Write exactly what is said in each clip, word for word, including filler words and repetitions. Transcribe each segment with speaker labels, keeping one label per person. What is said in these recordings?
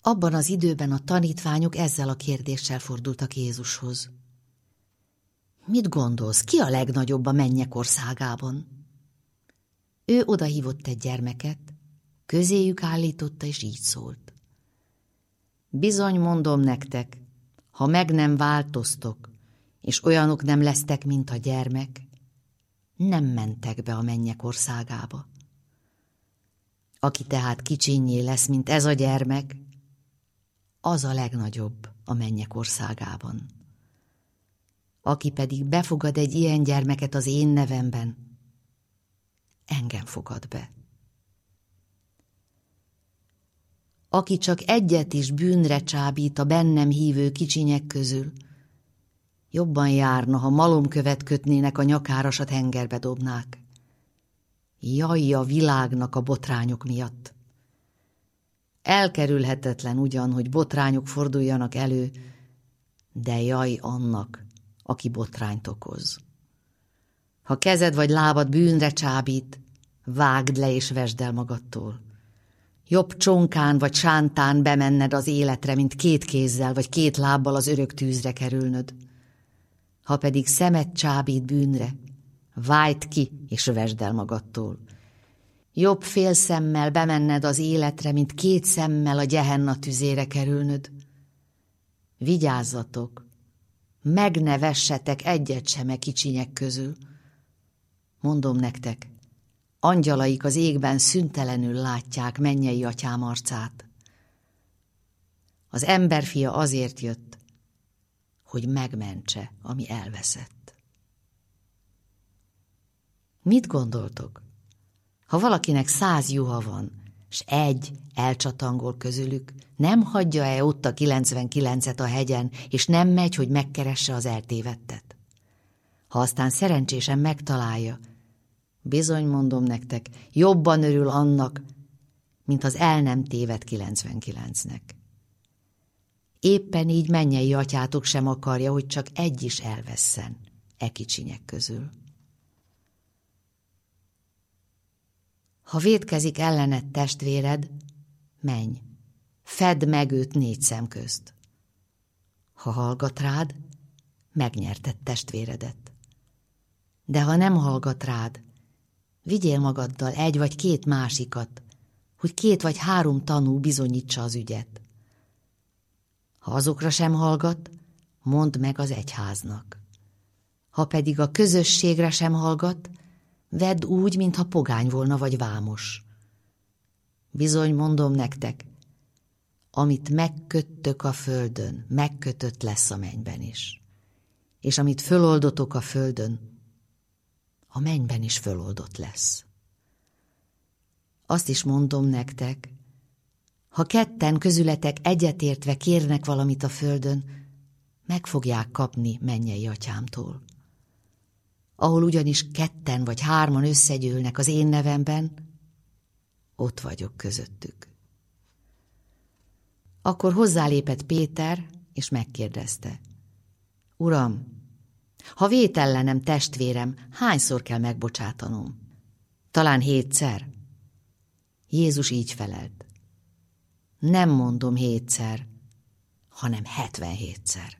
Speaker 1: Abban az időben a tanítványok ezzel a kérdéssel fordultak Jézushoz. Mit gondolsz, ki a legnagyobb a mennyek országában? Ő odahívott egy gyermeket, közéjük állította, és így szólt. Bizony mondom nektek, ha meg nem változtok, és olyanok nem lesztek, mint a gyermek, nem mentek be a mennyek országába. Aki tehát kicsinnyé lesz, mint ez a gyermek, az a legnagyobb a mennyek országában. Aki pedig befogad egy ilyen gyermeket az én nevemben, engem fogad be. Aki csak egyet is bűnre csábít a bennem hívő kicsinyek közül, jobban járna, ha malomkövet kötnének a nyakára, s a tengerbe dobnák. Jaj a világnak a botrányok miatt! Elkerülhetetlen ugyan, hogy botrányok forduljanak elő, de jaj annak, aki botrányt okoz. Ha kezed vagy lábad bűnre csábít, vágd le és vesd el magadtól. Jobb csonkán vagy sántán bemenned az életre, mint két kézzel vagy két lábbal az örök tűzre kerülnöd. Ha pedig szemed csábít bűnre, vájd ki és vesd el magadtól. Jobb fél szemmel bemenned az életre, mint két szemmel a gyehenna tüzére kerülnöd. Vigyázzatok, meg ne vessetek egyet sem e kicsinyek közül. Mondom nektek, angyalaik az égben szüntelenül látják mennyei atyám arcát. Az emberfia azért jött, hogy megmentse, ami elveszett. Mit gondoltok? Ha valakinek száz juha van, s egy elcsatangol közülük, nem hagyja-e ott a kilencvenkilencet a hegyen, és nem megy, hogy megkeresse az eltévedtet? Ha aztán szerencsésen megtalálja, bizony mondom nektek, jobban örül annak, mint az el nem tévedt kilencvenkilencnek. Éppen így mennyei atyátok sem akarja, hogy csak egy is elvesszen e kicsinyek közül. Ha vétkezik ellened testvéred, menj, fedd meg őt négy szem közt. Ha hallgat rád, megnyerted testvéredet. De ha nem hallgat rád, vigyél magaddal egy vagy két másikat, hogy két vagy három tanú bizonyítsa az ügyet. Ha azokra sem hallgat, mondd meg az egyháznak. Ha pedig a közösségre sem hallgat, vedd úgy, mintha pogány volna vagy vámos. Bizony mondom nektek, amit megköttök a földön, megkötött lesz a mennyben is. És amit föloldotok a földön, a mennyben is föloldott lesz. Azt is mondom nektek, ha ketten közületek egyetértve kérnek valamit a földön, meg fogják kapni mennyei atyámtól. Ahol ugyanis ketten vagy hárman összegyűlnek az én nevemben, ott vagyok közöttük. Akkor hozzálépett Péter, és megkérdezte, Uram, ha vét ellenem testvérem, hányszor kell megbocsátanom? Talán hétszer? Jézus így felelt, nem mondom hétszer, hanem hetvenhétszer.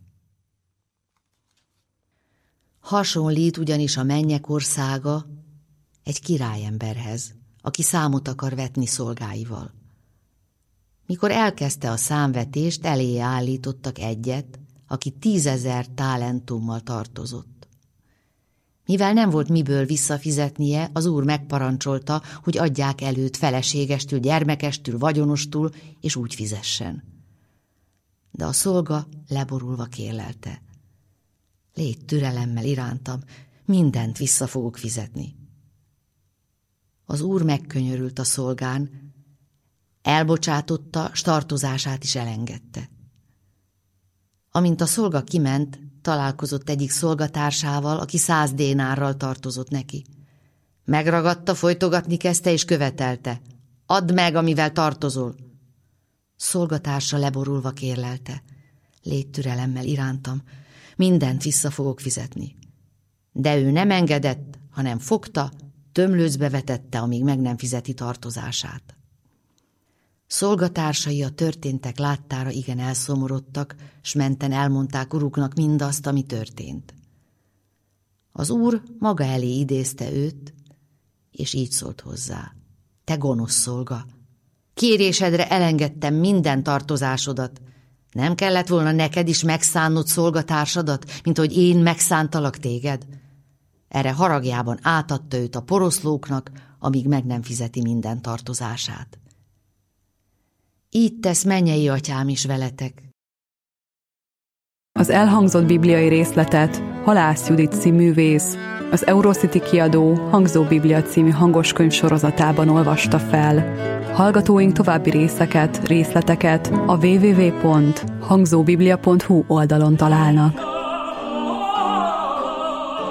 Speaker 1: Hasonlít ugyanis a mennyek országa egy királyemberhez, aki számot akar vetni szolgáival. Mikor elkezdte a számvetést, eléje állítottak egyet, aki tízezer talentummal tartozott. Mivel nem volt miből visszafizetnie, az úr megparancsolta, hogy adják előtt feleségestül, gyermekestül, vagyonostól, és úgy fizessen. De a szolga leborulva kérlelte, légy türelemmel irántam, mindent vissza fogok fizetni. Az úr megkönyörült a szolgán, elbocsátotta, s tartozását is elengedte. Amint a szolga kiment, találkozott egyik szolgatársával, aki száz dénárral tartozott neki. Megragadta, folytogatni kezdte, és követelte, add meg, amivel tartozol. Szolgatársa leborulva kérlelte, légy türelemmel irántam, mindent vissza fogok fizetni. De ő nem engedett, hanem fogta, tömlőcbe vetette, amíg meg nem fizeti tartozását. Szolgatársai a történtek láttára igen elszomorodtak, s menten elmondták uruknak mindazt, ami történt. Az úr maga elé idézte őt, és így szólt hozzá: te gonosz szolga, kérésedre elengedtem minden tartozásodat. Nem kellett volna neked is megszánnod szolgatársadat, mint hogy én megszántalak téged? Erre haragjában átadta őt a poroszlóknak, amíg meg nem fizeti minden tartozását. Így tesz mennyei atyám is veletek.
Speaker 2: Az elhangzott bibliai részletet Halász Judit színművész, az Eurocity kiadó Hangzó Biblia című hangoskönyv sorozatában olvasta fel. Hallgatóink további részeket, részleteket a double-u double-u double-u pont hangzóbiblia pont hu oldalon találnak.